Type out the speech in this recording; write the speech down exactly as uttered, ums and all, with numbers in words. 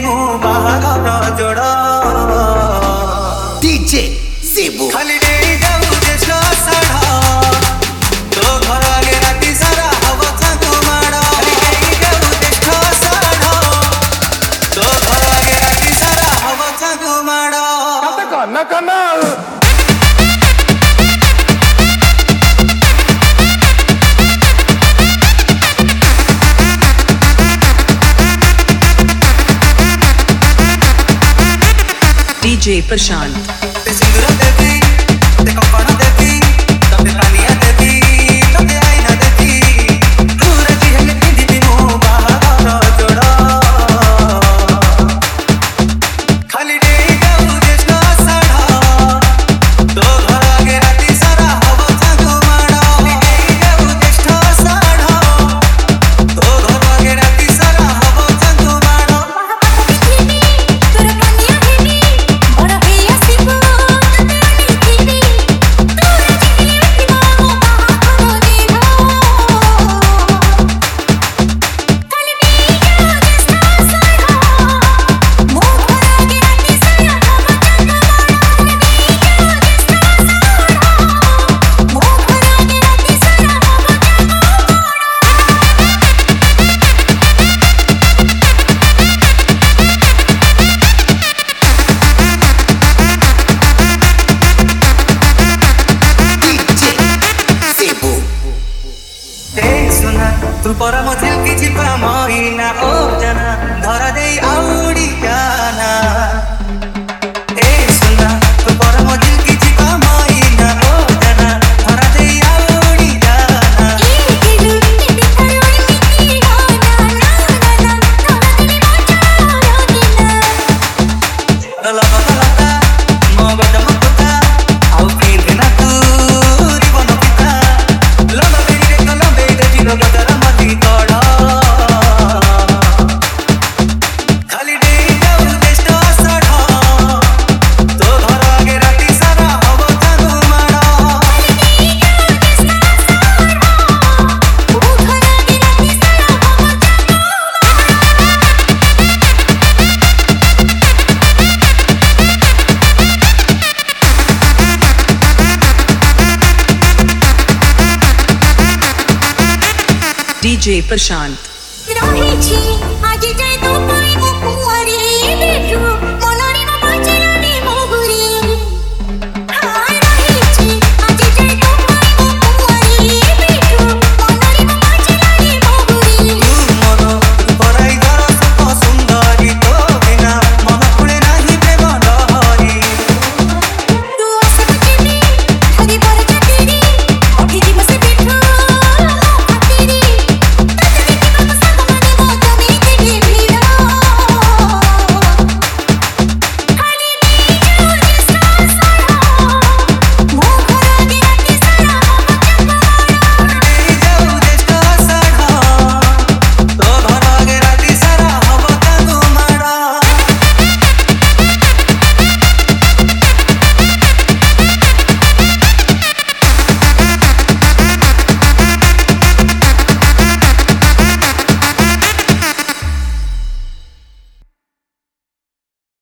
मु बाहागर जोड़ डीजे शिबू खाली दे जाऊ देश साढ़ तो घर आगे राती सारा हवा थाको माड़ खाली दे जाऊ देश साढ़ तो घर आगे राती सारा हवा थाको माड़ कना कना डीजे प्रशांत सिंदूर देवी ते कंपन देवी तते प्राणिया देवी तते आईना देवी दूर की है पिंदी मु बाहागर जोड़ खाली दे जाऊ देश साढ़ तो घर आगे राती सारा हवा थाको माड़ खाली दे जाऊ देश साढ़ तो घर आगे राती सारा हवा थाको माड़ तू पर मझिल किछि पामइना ओ जना धरा देई आउडी जाना ए सुना तू पर मझिल किछि पामइना ओ जना धरा देई आउडी जाना ई किदु किदि करोई मिटी गाना ना ना धरा देई मोचा रोदिना लला लला मगद मगदा आउ पिंधना तू रिबन पिता लला बेरी रे कलम बेरी जिरो गदर खाली दे जाऊ देश साढ़ तो घर आगे राती सारा हवा थाको माड़ डीजे प्रशांत रही छी